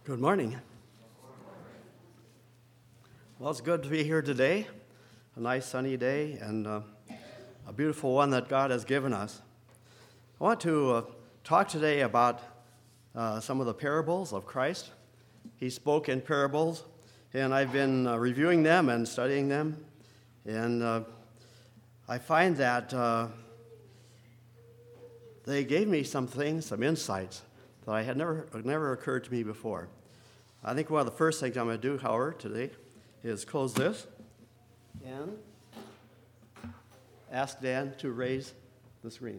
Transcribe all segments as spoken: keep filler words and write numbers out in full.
Good morning. Well, it's good to be here today. A nice sunny day and uh, a beautiful one that God has given us. I want to uh, talk today about uh, some of the parables of Christ. He spoke in parables, and I've been uh, reviewing them and studying them. And uh, I find that uh, they gave me some things, some insights that I had never never occurred to me before. I think one of the first things I'm going to do, however, today is close this and ask Dan to raise the screen.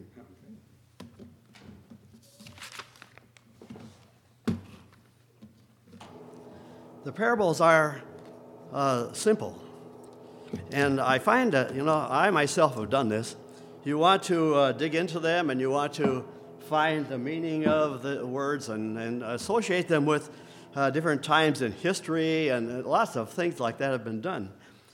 The parables are uh, simple, and I find that, you know, I myself have done this. You want to uh, dig into them, and you want to find the meaning of the words and, and associate them with uh, different times in history, and lots of things like that have been done.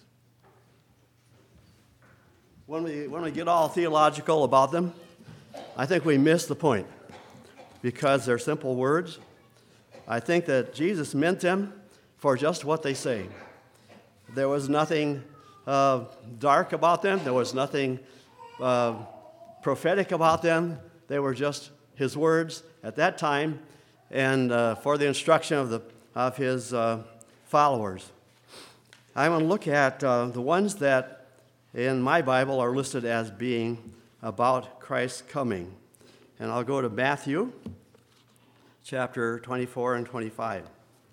When we, when we get all theological about them, I think we miss the point because they're simple words. I think that Jesus meant them for just what they say. There was nothing uh, dark about them. There was nothing uh, prophetic about them. They were just his words at that time and uh, for the instruction of the of his uh, followers. I want to look at uh, the ones that in my Bible are listed as being about Christ's coming. And I'll go to Matthew chapter twenty-four and twenty-five.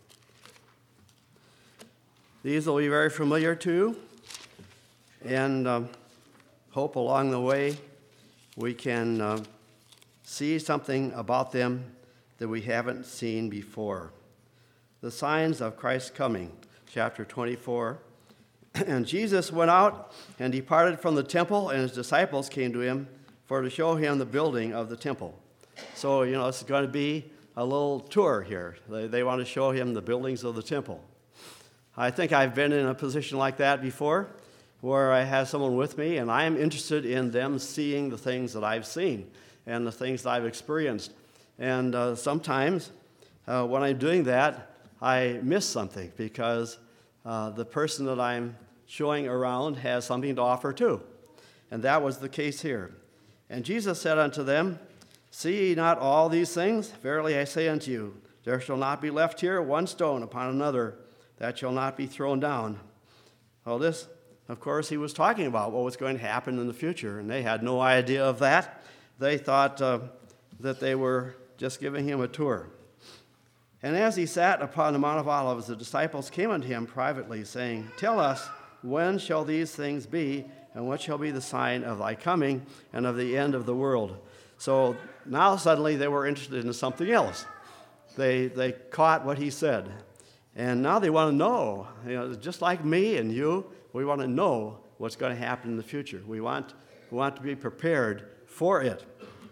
These will be very familiar to you, and um, hope along the way we can uh, see something about them that we haven't seen before. The signs of Christ's coming, chapter twenty-four. And Jesus went out and departed from the temple, and his disciples came to him for to show him the building of the temple. So, you know, it's going to be a little tour here. They, they want to show him the buildings of the temple. I think I've been in a position like that before, where I have someone with me, and I am interested in them seeing the things that I've seen and the things that I've experienced. And uh, sometimes uh, when I'm doing that, I miss something because uh, the person that I'm showing around has something to offer too. And that was the case here. And Jesus said unto them, See ye not all these things? Verily I say unto you, there shall not be left here one stone upon another that shall not be thrown down. Well, this, of course, he was talking about what was going to happen in the future, and they had no idea of that. They thought uh, that they were just giving him a tour. And as he sat upon the Mount of Olives, the disciples came unto him privately, saying, Tell us, when shall these things be, and what shall be the sign of thy coming and of the end of the world? So now suddenly they were interested in something else. They they caught what he said. And now they want to know, you know, just like me and you, we want to know what's going to happen in the future. We want, we want to be prepared for it.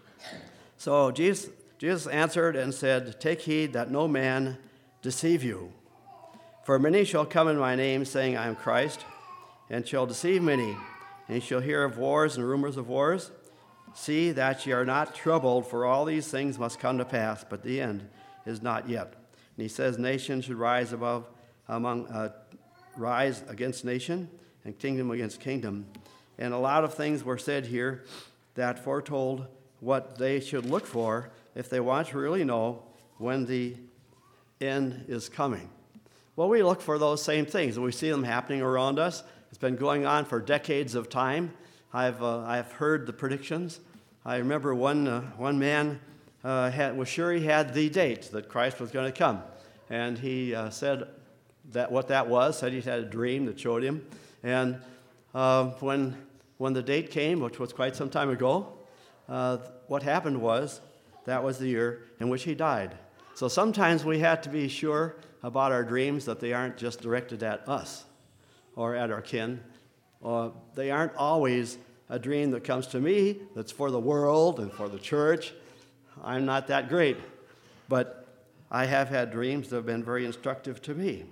So Jesus, Jesus answered and said, Take heed that no man deceive you. For many shall come in my name, saying, I am Christ, and shall deceive many. And ye shall hear of wars and rumors of wars. See that ye are not troubled, for all these things must come to pass, but the end is not yet. And he says, Nation should rise above among uh, rise against nation, and kingdom against kingdom. And a lot of things were said here that foretold what they should look for if they want to really know when the end is coming. Well, we look for those same things, and we see them happening around us. It's been going on for decades of time. I've uh, I've heard the predictions. I remember one uh, one man uh, had, was sure he had the date that Christ was going to come, and he uh, said that what that was. Said he had a dream that showed him, and uh, when when the date came, which was quite some time ago. Uh, what happened was, that was the year in which he died. So sometimes we have to be sure about our dreams that they aren't just directed at us or at our kin. Uh, they aren't always a dream that comes to me that's for the world and for the church. I'm not that great, but I have had dreams that have been very instructive to me.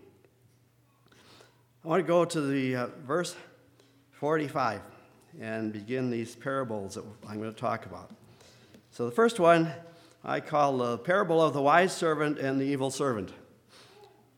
I want to go to the uh, verse forty-five. And begin these parables that I'm going to talk about. So the first one I call the parable of the wise servant and the evil servant.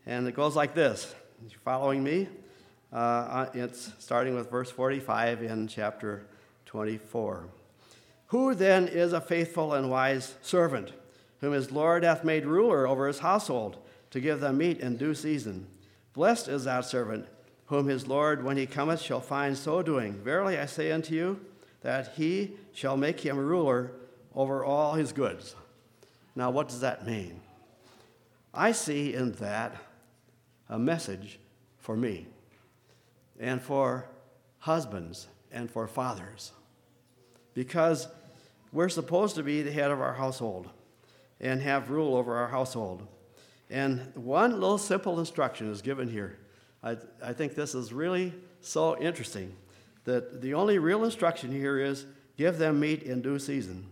And it goes like this. You following me? Uh, it's starting with verse forty-five in chapter twenty-four. Who then is a faithful and wise servant, whom his Lord hath made ruler over his household, to give them meat in due season? Blessed is that servant, whom his Lord, when he cometh, shall find so doing. Verily I say unto you, that he shall make him ruler over all his goods. Now, what does that mean? I see in that a message for me, and for husbands, and for fathers. Because we're supposed to be the head of our household and have rule over our household. And one little simple instruction is given here. I, I think this is really so interesting, that the only real instruction here is give them meat in due season.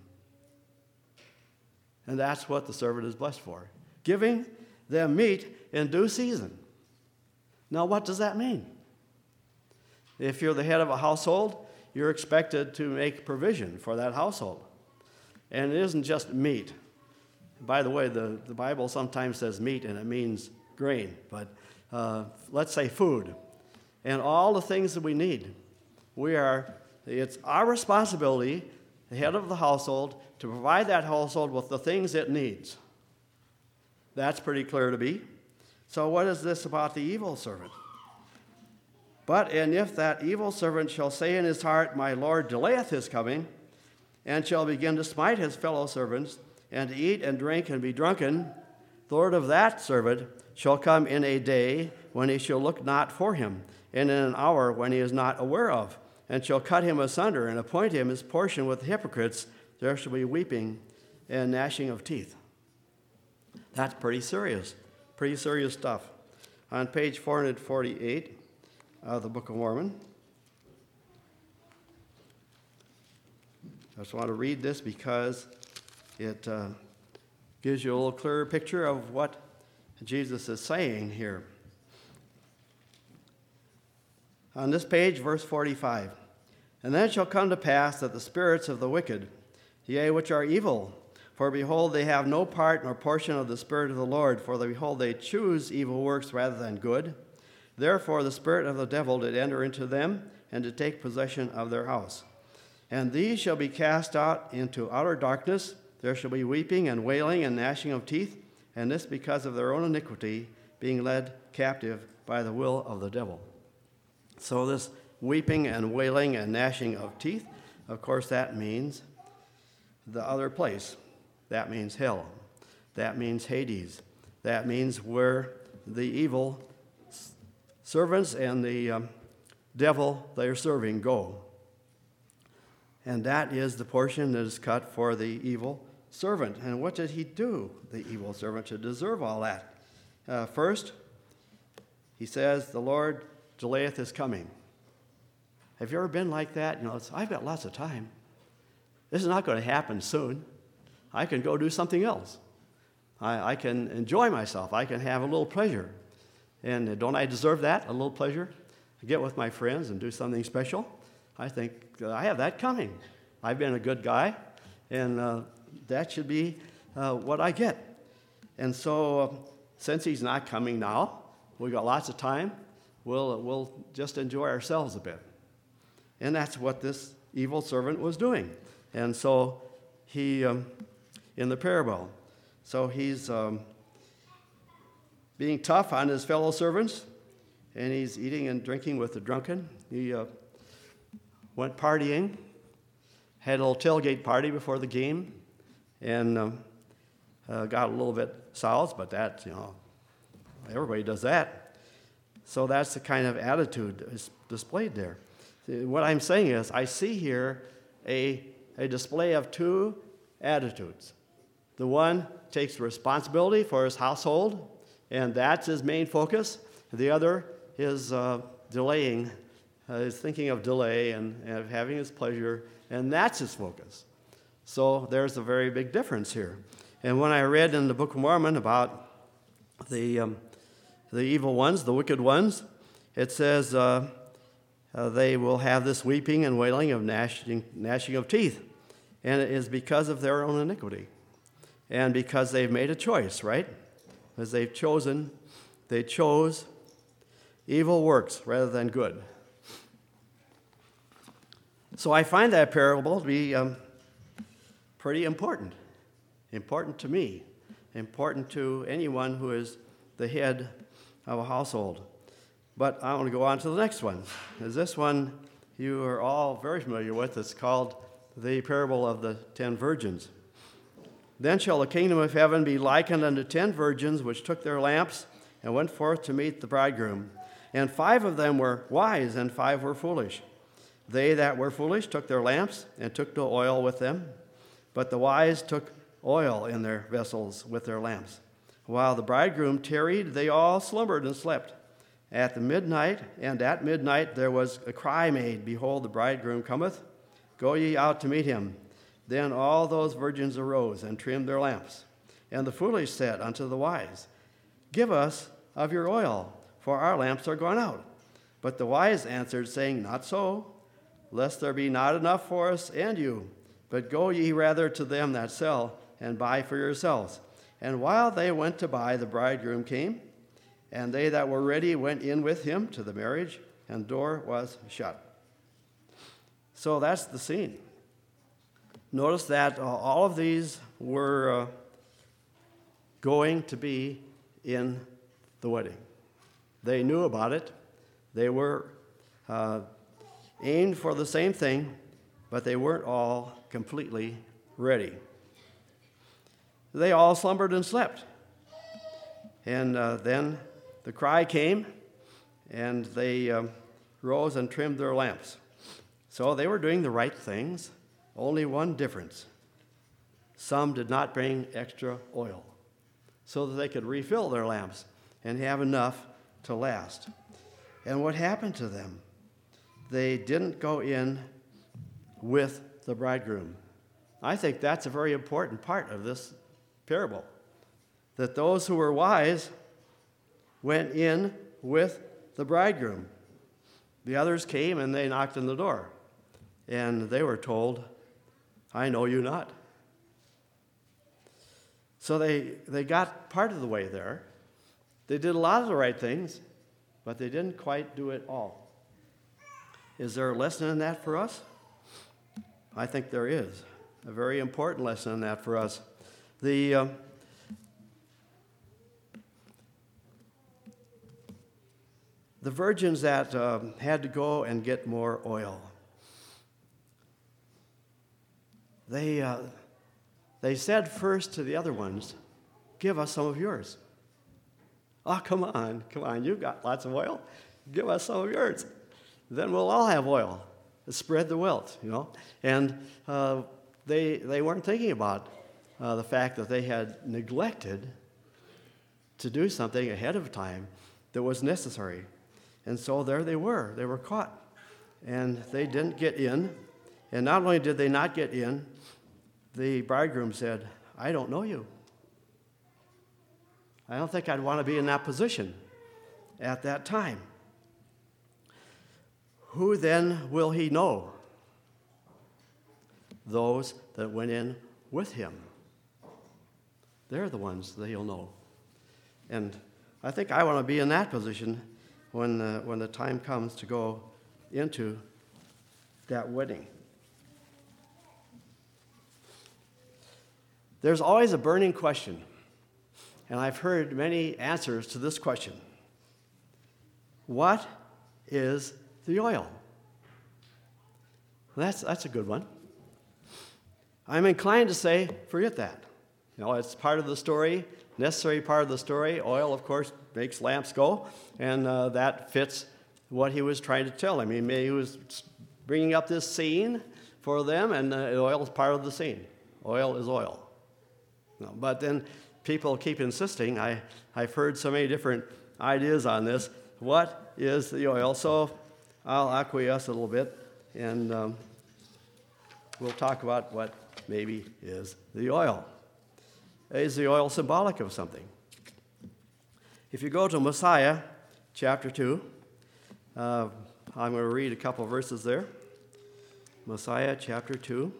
And that's what the servant is blessed for, giving them meat in due season. Now, what does that mean? If you're the head of a household, you're expected to make provision for that household. And it isn't just meat. By the way, the, the Bible sometimes says meat, and it means grain. But uh, let's say food. And all the things that we need. We are, it's our responsibility, the head of the household, to provide that household with the things it needs. That's pretty clear to me. So what is this about the evil servant? But, and if that evil servant shall say in his heart, my Lord delayeth his coming, and shall begin to smite his fellow servants, and to eat and drink and be drunken, the Lord of that servant shall come in a day when he shall look not for him, and in an hour when he is not aware of, and shall cut him asunder, and appoint him his portion with the hypocrites. There shall be weeping and gnashing of teeth. That's pretty serious, pretty serious stuff. On page four forty-eight of the Book of Mormon, I just want to read this because it uh, gives you a little clearer picture of what Jesus is saying here. On this page, verse forty-five, and then it shall come to pass that the spirits of the wicked, yea, which are evil, for behold, they have no part nor portion of the Spirit of the Lord, for behold, they choose evil works rather than good. Therefore the spirit of the devil did enter into them, and to take possession of their house. And these shall be cast out into outer darkness. There shall be weeping and wailing and gnashing of teeth, and this because of their own iniquity, being led captive by the will of the devil. So this weeping and wailing and gnashing of teeth, of course, that means the other place. That means hell. That means Hades. That means where the evil servants and the um, devil they are serving go. And that is the portion that is cut for the evil servant. And what did he do, the evil servant, to deserve all that? Uh, first, he says, the Lord delayeth his coming. Have you ever been like that? You know, it's, I've got lots of time. This is not going to happen soon. I can go do something else. I, I can enjoy myself. I can have a little pleasure. And don't I deserve that, a little pleasure? To get with my friends and do something special? I think uh, I have that coming. I've been a good guy, and uh, that should be uh, what I get. And so, uh, since he's not coming now, we've got lots of time. We'll, we'll just enjoy ourselves a bit. And that's what this evil servant was doing. And so he, um, in the parable, so he's um, being tough on his fellow servants, and he's eating and drinking with the drunken. He uh, went partying, had a little tailgate party before the game, and um, uh, got a little bit soused, but that, you know, everybody does that. So that's the kind of attitude is displayed there. What I'm saying is, I see here a, a display of two attitudes. The one takes responsibility for his household, and that's his main focus. The other is uh, delaying, uh, is thinking of delay and, and of having his pleasure, and that's his focus. So there's a very big difference here. And when I read in the Book of Mormon about the um, the evil ones, the wicked ones, it says uh, uh, they will have this weeping and wailing of gnashing, gnashing of teeth. And it is because of their own iniquity. And because they've made a choice, right? Because they've chosen They chose evil works rather than good. So I find that parable to be um, pretty important. Important to me. Important to anyone who is the head of a household. But I want to go on to the next one. Is this one you are all very familiar with. It's called the parable of the ten virgins. Then shall the kingdom of heaven be likened unto ten virgins which took their lamps and went forth to meet the bridegroom. And five of them were wise, and five were foolish. They that were foolish took their lamps and took no oil with them, but the wise took oil in their vessels with their lamps. While the bridegroom tarried, they all slumbered and slept. At the midnight, and at midnight there was a cry made, Behold, the bridegroom cometh, go ye out to meet him. Then all those virgins arose and trimmed their lamps. And the foolish said unto the wise, Give us of your oil, for our lamps are gone out. But the wise answered, saying, Not so, lest there be not enough for us and you. But go ye rather to them that sell, and buy for yourselves. And while they went to buy, the bridegroom came, and they that were ready went in with him to the marriage, and the door was shut. So that's the scene. Notice that uh, all of these were uh, going to be in the wedding. They knew about it. They were uh, aimed for the same thing, but they weren't all completely ready. They all slumbered and slept. And uh, then the cry came, and they um, rose and trimmed their lamps. So they were doing the right things, only one difference. Some did not bring extra oil so that they could refill their lamps and have enough to last. And what happened to them? They didn't go in with the bridegroom. I think that's a very important part of this parable, that those who were wise went in with the bridegroom. The others came and they knocked on the door, and they were told, I know you not. So they, they got part of the way there. They did a lot of the right things, but they didn't quite do it all. Is there a lesson in that for us? I think there is. A very important lesson in that for us. The uh, the virgins that uh, had to go and get more oil, they uh, they said first to the other ones, give us some of yours. Oh, come on, come on, you've got lots of oil. Give us some of yours. Then we'll all have oil. Spread the wealth, you know. And uh, they they weren't thinking about uh, the fact that they had neglected to do something ahead of time that was necessary. And so there they were. They were caught. And they didn't get in. And not only did they not get in, the bridegroom said, I don't know you. I don't think I'd want to be in that position at that time. Who then will he know? Those that went in with him. They're the ones that he'll know. And I think I want to be in that position when, uh, when the time comes to go into that wedding. There's always a burning question, and I've heard many answers to this question. What is the oil? That's, that's a good one. I'm inclined to say, forget that. You know, it's part of the story, necessary part of the story. Oil, of course, makes lamps go, and uh, that fits what he was trying to tell them. He, may, he was bringing up this scene for them, and uh, oil is part of the scene. Oil is oil. No, but then people keep insisting. I, I've heard so many different ideas on this. What is the oil? So I'll acquiesce a little bit, and um, we'll talk about what maybe is the oil. Is the oil symbolic of something? If you go to Mosiah chapter two, uh, I'm going to read a couple verses there. Mosiah chapter two.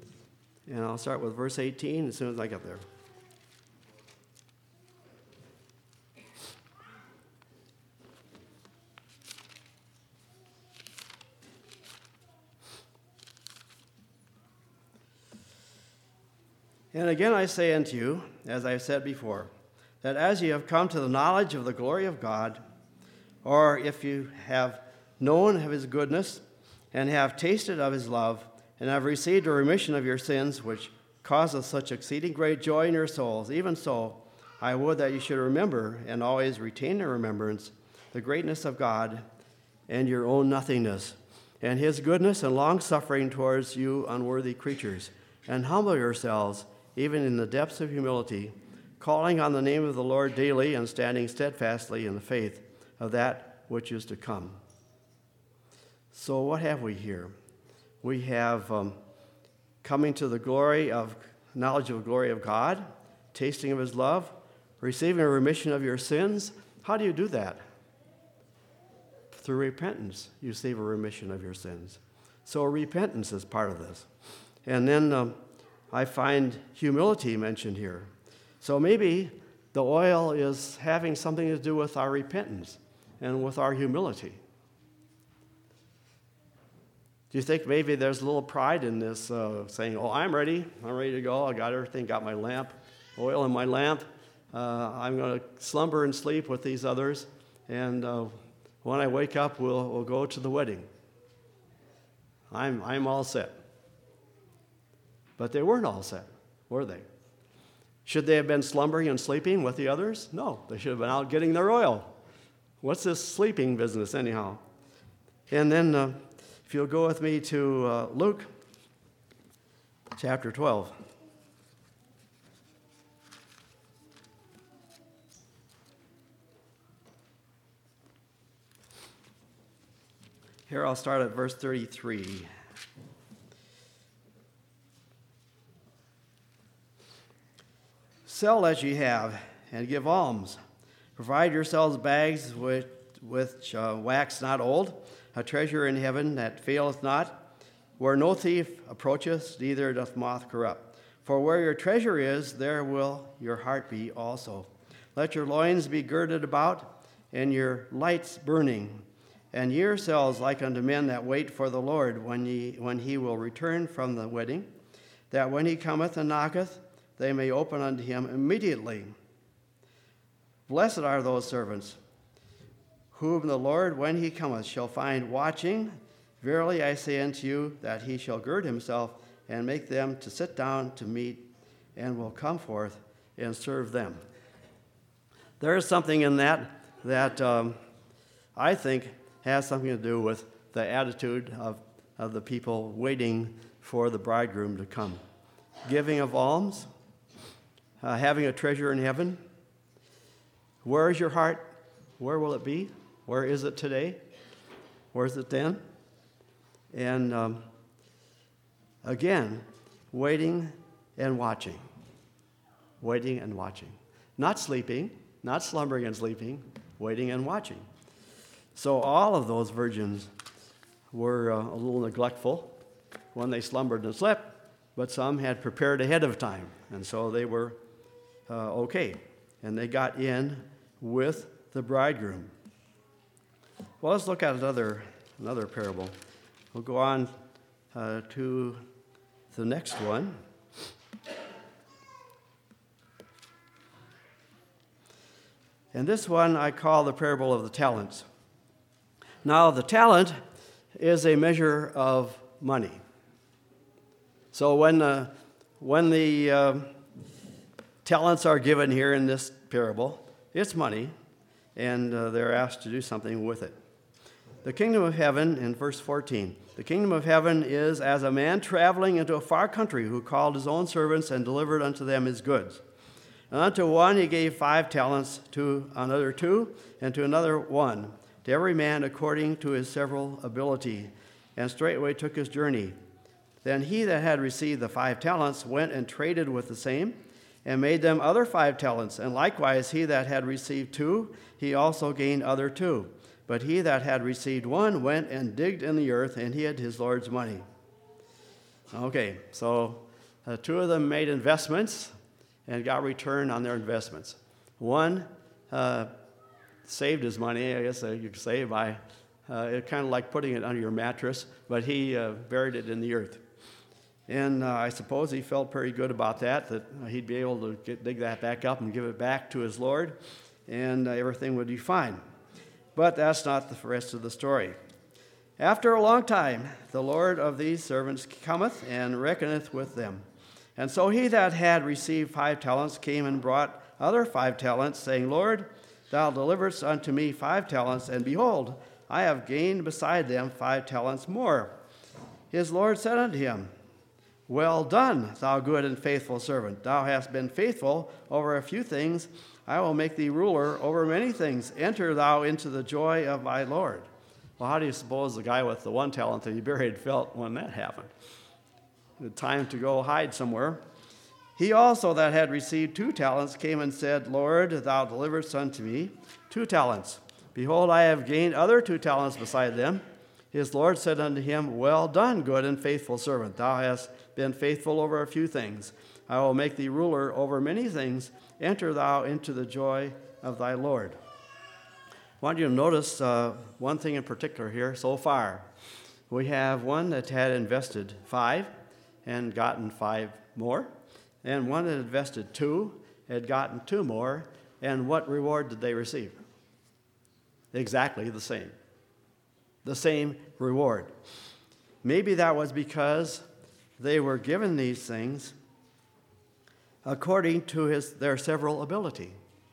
And I'll start with verse eighteen as soon as I get there. And again I say unto you, as I said before, that as ye have come to the knowledge of the glory of God, or if you have known of his goodness, and have tasted of his love, and have received a remission of your sins, which causeth such exceeding great joy in your souls, even so, I would that you should remember, and always retain in remembrance, the greatness of God, and your own nothingness, and his goodness and long-suffering towards you unworthy creatures, and humble yourselves, even in the depths of humility, calling on the name of the Lord daily, and standing steadfastly in the faith of that which is to come. So what have we here? We have um, coming to the glory of, knowledge of the glory of God, tasting of his love, receiving a remission of your sins. How do you do that? Through repentance, you receive a remission of your sins. So repentance is part of this. And then um, I find humility mentioned here. So maybe the oil is having something to do with our repentance and with our humility. Do you think maybe there's a little pride in this, uh, saying, oh, I'm ready, I'm ready to go, I got everything, got my lamp, oil in my lamp, uh, I'm going to slumber and sleep with these others, and uh, when I wake up, we'll, we'll go to the wedding. I'm, I'm all set. But they weren't all set, were they? Should they have been slumbering and sleeping with the others? No, they should have been out getting their oil. What's this sleeping business anyhow? And then uh, if you'll go with me to uh, Luke chapter twelve. Here I'll start at verse thirty-three. Sell as ye have, and give alms. Provide yourselves bags which, which uh, wax not old, a treasure in heaven that faileth not, where no thief approacheth, neither doth moth corrupt. For where your treasure is, there will your heart be also. Let your loins be girded about, and your lights burning, and ye yourselves like unto men that wait for the Lord when, ye, when he will return from the wedding, that when he cometh and knocketh, they may open unto him immediately. Blessed are those servants, whom the Lord, when he cometh, shall find watching. Verily I say unto you, that he shall gird himself, and make them to sit down to meat, and will come forth and serve them. There is something in that that um, I think has something to do with the attitude of, of the people waiting for the bridegroom to come. Giving of alms, uh, having a treasure in heaven. Where is your heart? Where will it be? Where is it today? Where is it then? And um, again, waiting and watching. Waiting and watching. Not sleeping, not slumbering and sleeping, waiting and watching. So all of those virgins were uh, a little neglectful when they slumbered and slept, but some had prepared ahead of time, and so they were uh, okay. And they got in with the bridegroom. Well, let's look at another, another parable. We'll go on uh, to the next one. And this one I call the parable of the talents. Now, the talent is a measure of money. So when, uh, when the uh, talents are given here in this parable, it's money, and uh, they're asked to do something with it. The kingdom of heaven, in verse fourteen, the kingdom of heaven is as a man traveling into a far country, who called his own servants and delivered unto them his goods. And unto one he gave five talents, to another two, and to another one, to every man according to his several ability, and straightway took his journey. Then he that had received the five talents went and traded with the same, and made them other five talents. And likewise he that had received two, he also gained other two. But he that had received one went and digged in the earth, and hid his Lord's money. Okay, so uh, two of them made investments and got return on their investments. One uh, saved his money, I guess uh, you could say, by uh, it kind of like putting it under your mattress, but he uh, buried it in the earth. And uh, I suppose he felt pretty good about that, that he'd be able to get, dig that back up and give it back to his Lord, and uh, everything would be fine. But that's not the rest of the story. After a long time, the Lord of these servants cometh and reckoneth with them. And so he that had received five talents came and brought other five talents, saying, Lord, thou deliverest unto me five talents, and behold, I have gained beside them five talents more. His Lord said unto him, Well done, thou good and faithful servant. Thou hast been faithful over a few things. I will make thee ruler over many things. Enter thou into the joy of thy Lord. Well, how do you suppose the guy with the one talent that he buried felt when that happened? The time to go hide somewhere. He also that had received two talents came and said, Lord, thou deliverest unto me two talents. Behold, I have gained other two talents beside them. His Lord said unto him, Well done, good and faithful servant. Thou hast been faithful over a few things. I will make thee ruler over many things. Enter thou into the joy of thy Lord. I want you to notice uh, one thing in particular here so far. We have one that had invested five and gotten five more, and one that invested two had gotten two more, and what reward did they receive? Exactly the same. The same reward. Maybe that was because they were given these things according to his, their several ability.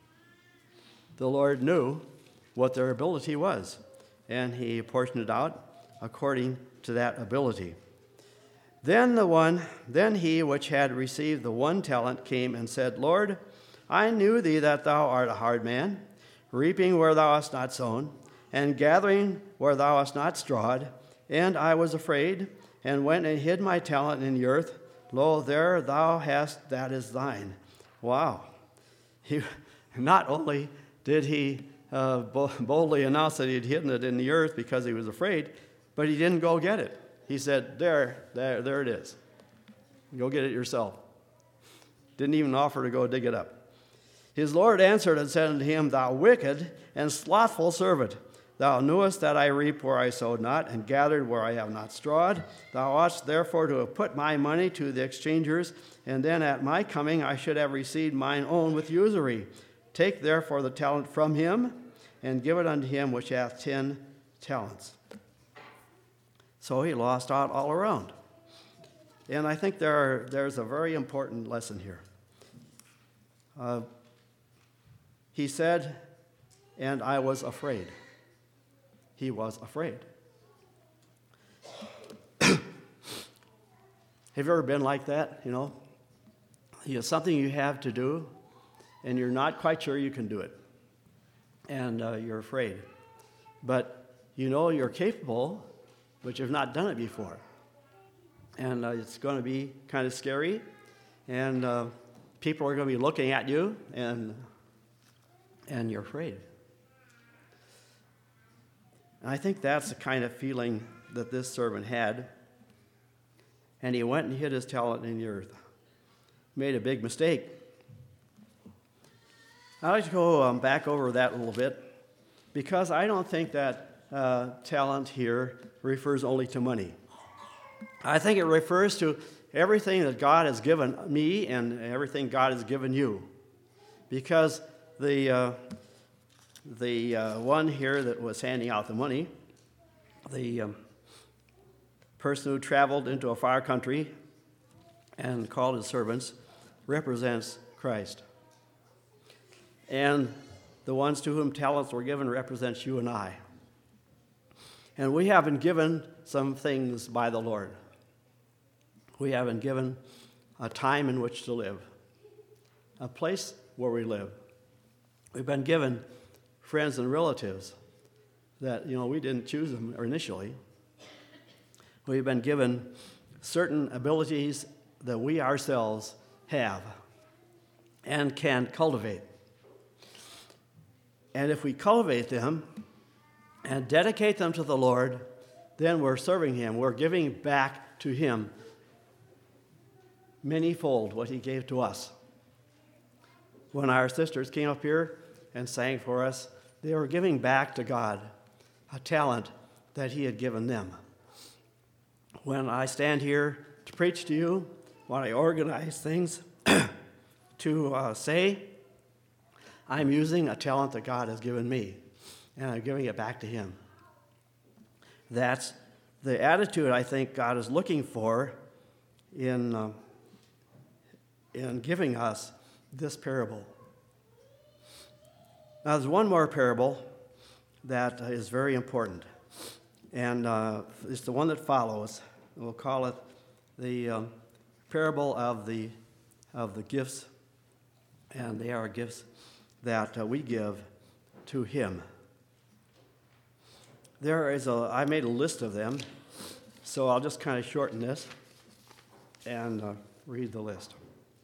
The Lord knew what their ability was, and he portioned it out according to that ability. Then the one, then he which had received the one talent came and said, Lord, I knew thee that thou art a hard man, reaping where thou hast not sown, and gathering where thou hast not strawed. And I was afraid, and went and hid my talent in the earth. Lo, there thou hast that is thine. Wow. He, not only did he uh, boldly announce that he had hidden it in the earth because he was afraid, but he didn't go get it. He said, there, there, there it is. Go get it yourself. Didn't even offer to go dig it up. His Lord answered and said unto him, Thou wicked and slothful servant, thou knewest that I reap where I sowed not, and gathered where I have not strawed. Thou oughtest therefore to have put my money to the exchangers, and then at my coming I should have received mine own with usury. Take therefore the talent from him, and give it unto him which hath ten talents. So he lost out all around. And I think there are, there's a very important lesson here. Uh, he said, and I was afraid. He was afraid. Have you ever been like that, you know? You know, something you have to do, and you're not quite sure you can do it. And uh, you're afraid. But you know you're capable, but you've not done it before. And uh, it's going to be kind of scary, and uh, people are going to be looking at you, and and you're afraid. And I think that's the kind of feeling that this servant had. And he went and hid his talent in the earth. Made a big mistake. I'd like to go um, back over that a little bit, because I don't think that uh, talent here refers only to money. I think it refers to everything that God has given me and everything God has given you. Because the uh, the uh, one here that was handing out the money, the um, person who traveled into a far country and called his servants, represents Christ. And the ones to whom talents were given represents you and I. And we have been given some things by the Lord. We have been given a time in which to live, a place where we live. We've been given friends and relatives that, you know, we didn't choose them initially. We've been given certain abilities that we ourselves have and can cultivate. And if we cultivate them and dedicate them to the Lord, then we're serving Him. We're giving back to Him manyfold what He gave to us. When our sisters came up here and sang for us, they were giving back to God a talent that He had given them. When I stand here to preach to you, when I organize things, to uh, say, I'm using a talent that God has given me, and I'm giving it back to him. That's the attitude I think God is looking for in, uh, in giving us this parable. Now, there's one more parable that is very important, and uh, it's the one that follows. We'll call it the um, parable of the of the gifts, and they are gifts that uh, we give to him. There is a, I made a list of them, so I'll just kind of shorten this and uh, read the list.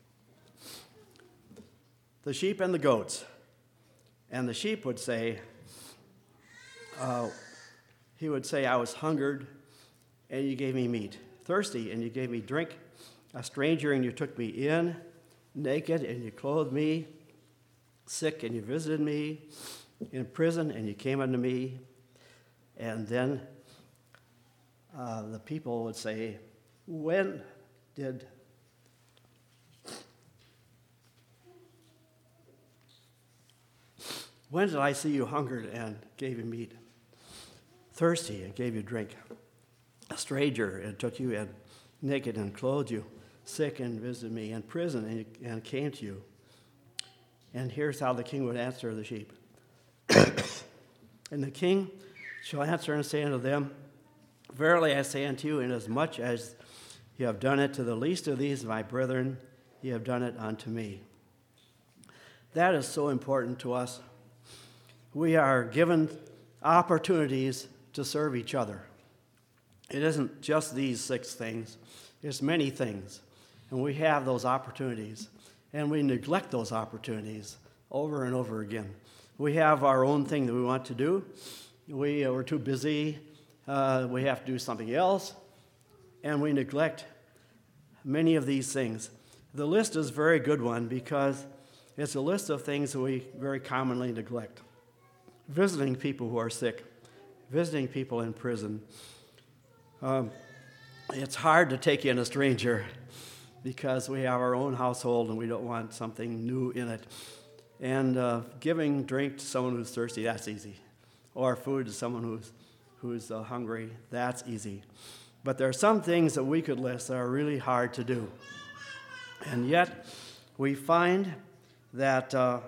The sheep and the goats. And the sheep would say, uh, he would say, I was hungered, and you gave me meat. Thirsty, and you gave me drink. A stranger, and you took me in. Naked, and you clothed me. Sick, and you visited me. In prison, and you came unto me. And then uh, the people would say, when did when did I see you hungered and gave you meat, thirsty and gave you drink, a stranger and took you in, naked and clothed you, sick and visited me, in prison and, and came to you? And here's how the king would answer the sheep. And the king shall answer and say unto them, verily I say unto you, inasmuch as you have done it to the least of these my brethren, ye have done it unto me. That is so important to us. We are given opportunities to serve each other. It isn't just these six things. It's many things. And we have those opportunities. And we neglect those opportunities over and over again. We have our own thing that we want to do. We, uh, we're too busy. Uh, we have to do something else. And we neglect many of these things. The list is a very good one because it's a list of things that we very commonly neglect. Visiting people who are sick, visiting people in prison. Um, it's hard to take in a stranger because we have our own household and we don't want something new in it. And uh, giving drink to someone who's thirsty, that's easy. Or food to someone who's, who's uh, hungry, that's easy. But there are some things that we could list that are really hard to do. And yet, we find that uh,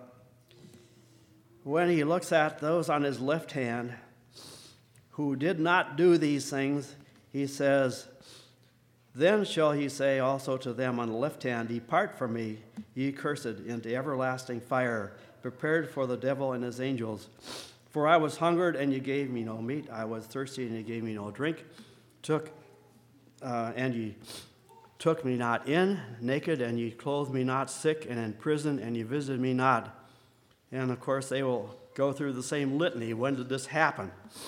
when he looks at those on his left hand who did not do these things, he says, then shall he say also to them on the left hand, depart from me, ye cursed, into everlasting fire, prepared for the devil and his angels. For I was hungered, and you gave me no meat. I was thirsty, and you gave me no drink. Took, uh, and ye took me not in, naked, and ye clothed me not, sick, and in prison, and ye visited me not. And, of course, they will go through the same litany. When did this happen?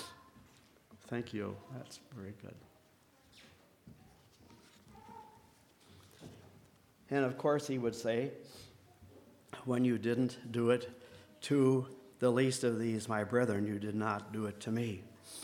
Thank you. That's very good. And, of course, he would say, when you didn't do it to the least of these, my brethren, you did not do it to me.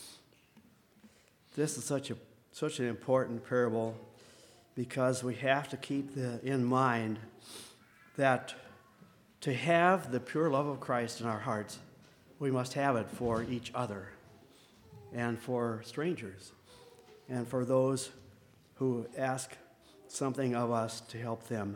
This is such a such an important parable because we have to keep the, in mind that to have the pure love of Christ in our hearts, we must have it for each other and for strangers and for those who ask something of us to help them.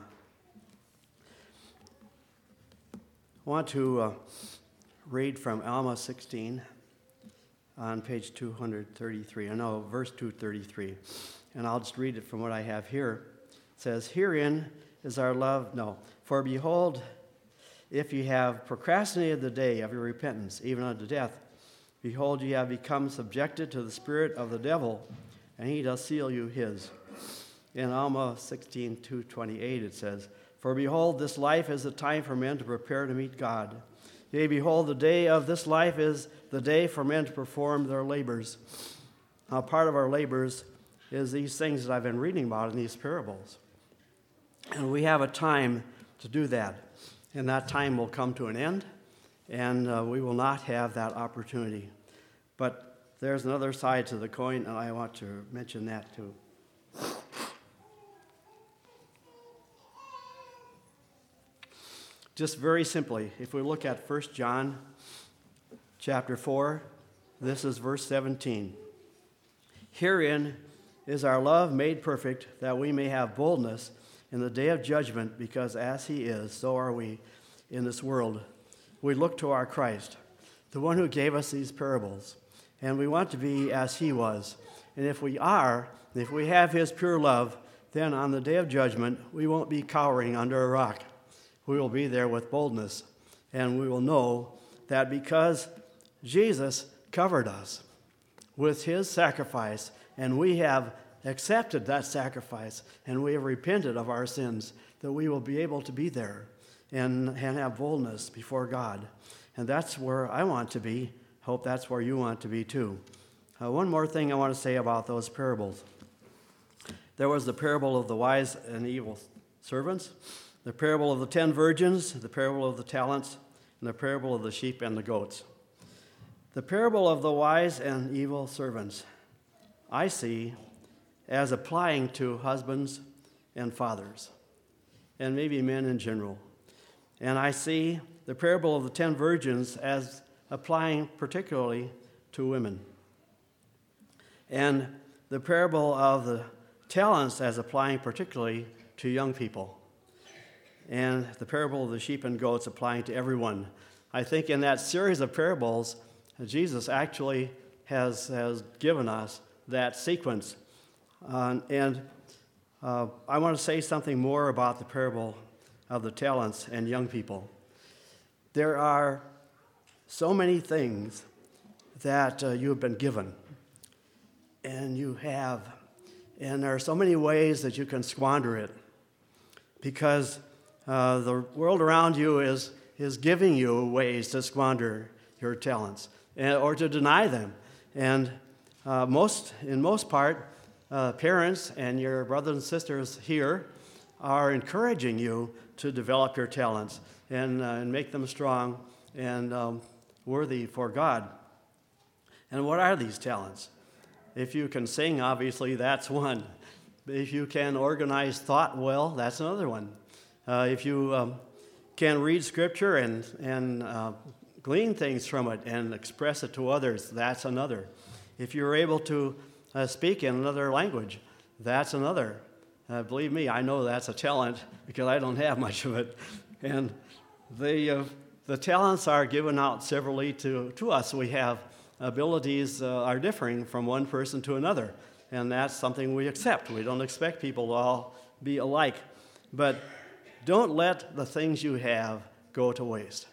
I want to uh, read from Alma sixteen on page two thirty-three. I know, verse two thirty-three. And I'll just read it from what I have here. It says, herein is our love. No. For behold, if ye have procrastinated the day of your repentance, even unto death, behold, ye have become subjected to the spirit of the devil, and he does seal you his. In Alma sixteen, two twenty-eight, it says, for behold, this life is the time for men to prepare to meet God. Yea, behold, the day of this life is the day for men to perform their labors. Now, part of our labors is these things that I've been reading about in these parables. And we have a time to do that. And that time will come to an end, and uh, we will not have that opportunity. But there's another side to the coin, and I want to mention that too. just very simply, if we look at First John chapter four, this is verse seventeen. Herein is our love made perfect, that we may have boldness in the day of judgment, because as he is, so are we in this world. We look to our Christ, the one who gave us these parables, and we want to be as he was. And if we are, if we have his pure love, then on the day of judgment, we won't be cowering under a rock. We will be there with boldness, and we will know that because Jesus covered us with his sacrifice, and we have accepted that sacrifice, and we have repented of our sins, that we will be able to be there and, and have boldness before God. And that's where I want to be. Hope that's where you want to be too. Uh, one more thing I want to say about those parables. There was the parable of the wise and evil servants, the parable of the ten virgins, the parable of the talents, and the parable of the sheep and the goats. The parable of the wise and evil servants, I see as applying to husbands and fathers, and maybe men in general. And I see the parable of the ten virgins as applying particularly to women. And the parable of the talents as applying particularly to young people. And the parable of the sheep and goats applying to everyone. I think in that series of parables, Jesus actually has, has given us that sequence. Uh, and uh, I want to say something more about the parable of the talents and young people. There are so many things that uh, you have been given, and you have, and there are so many ways that you can squander it, because uh, the world around you is, is giving you ways to squander your talents, and, or to deny them. And uh, most, in most part, uh, parents and your brothers and sisters here are encouraging you to develop your talents and, uh, and make them strong and um, worthy for God. And what are these talents? If you can sing, obviously, that's one. If you can organize thought well, that's another one. Uh, if you um, can read Scripture and, and uh, glean things from it and express it to others, that's another. If you're able to uh, speak in another language, that's another. Uh, believe me, I know that's a talent because I don't have much of it. And the, uh, the talents are given out severally to, to us. We have abilities uh, are differing from one person to another, and that's something we accept. We don't expect people to all be alike. But don't let the things you have go to waste.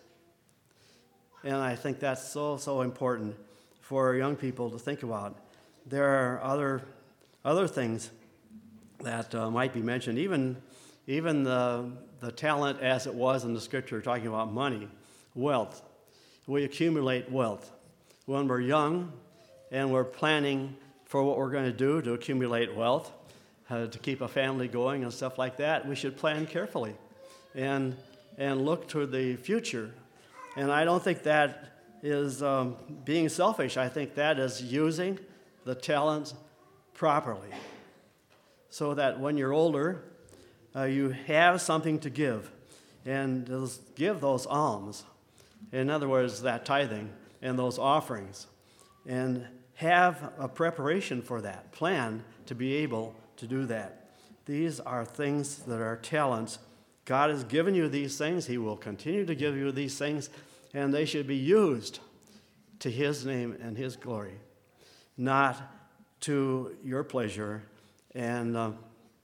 And I think that's so, so important for young people to think about. There are other, other things that uh, might be mentioned, even, even the, the talent as it was in the Scripture, talking about money, wealth. We accumulate wealth. When we're young and we're planning for what we're going to do to accumulate wealth, uh, to keep a family going and stuff like that, we should plan carefully and, and look to the future. And I don't think that is um, being selfish. I think that is using the talents properly so that when you're older, uh, you have something to give, and give those alms. In other words, that tithing and those offerings, and have a preparation for that, plan to be able to do that. These are things that are talents. God has given you these things. He will continue to give you these things, and they should be used to his name and his glory, not to your pleasure and uh,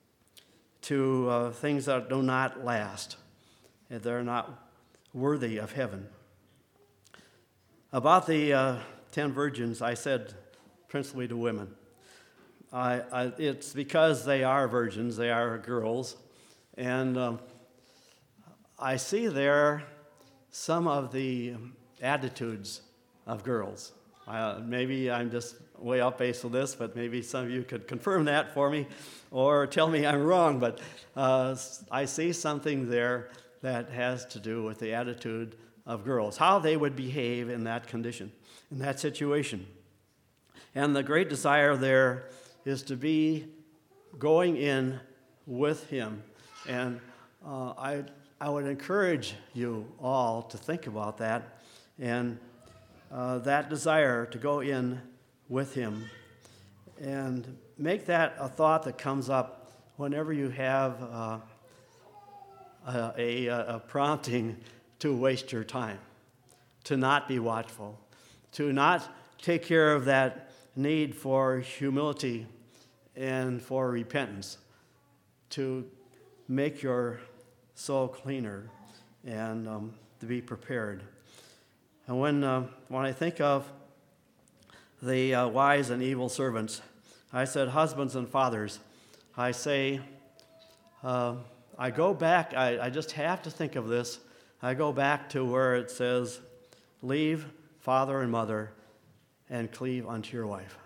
to uh, things that do not last, and they're not worthy of heaven. About the uh, ten virgins, I said principally to women. I, I, it's because they are virgins, they are girls, and um, I see there some of the attitudes of girls. Uh, maybe I'm just way off base with this, but maybe some of you could confirm that for me or tell me I'm wrong, but uh, I see something there that has to do with the attitude of girls, how they would behave in that condition, in that situation. And the great desire there is to be going in with him. And uh, I I would encourage you all to think about that and uh, that desire to go in with him, and make that a thought that comes up whenever you have uh, a, a, a prompting to waste your time, to not be watchful, to not take care of that need for humility and for repentance, to make your soul cleaner and um, to be prepared. And when, uh, when I think of the uh, wise and evil servants, I said husbands and fathers, I say, uh, I go back, I, I just have to think of this, I go back to where it says, leave father and mother and cleave unto your wife.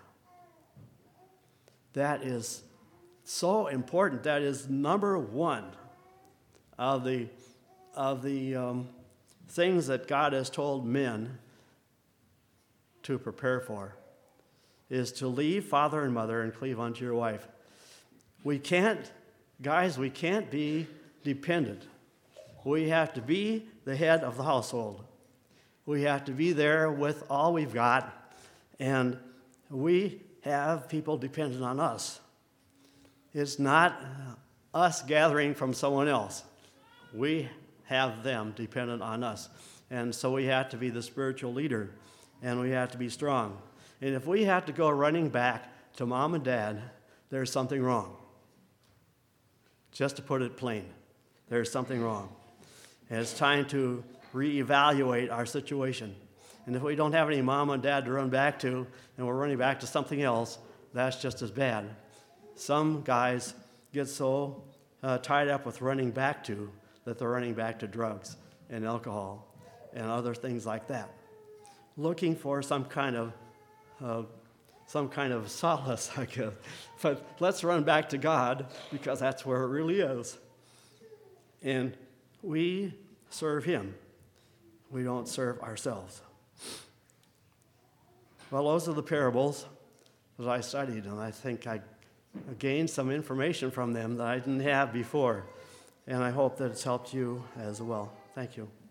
That is so important. That is number one of the, of the um, things that God has told men to prepare for, is to leave father and mother and cleave unto your wife. We can't, guys, we can't be dependent. We have to be the head of the household. We have to be there with all we've got, and we have people dependent on us. It's not us gathering from someone else. We have them dependent on us. And so we have to be the spiritual leader, and we have to be strong. And if we have to go running back to mom and dad, there's something wrong. Just to put it plain, there's something wrong. And it's time to reevaluate our situation. And if we don't have any mom and dad to run back to, and we're running back to something else, that's just as bad. Some guys get so uh, tied up with running back to that they're running back to drugs and alcohol and other things like that, looking for some kind of uh, some kind of solace, I guess. But let's run back to God, because that's where it really is. And we serve him. We don't serve ourselves. Well, those are the parables that I studied, and I think I gained some information from them that I didn't have before. And I hope that it's helped you as well. Thank you.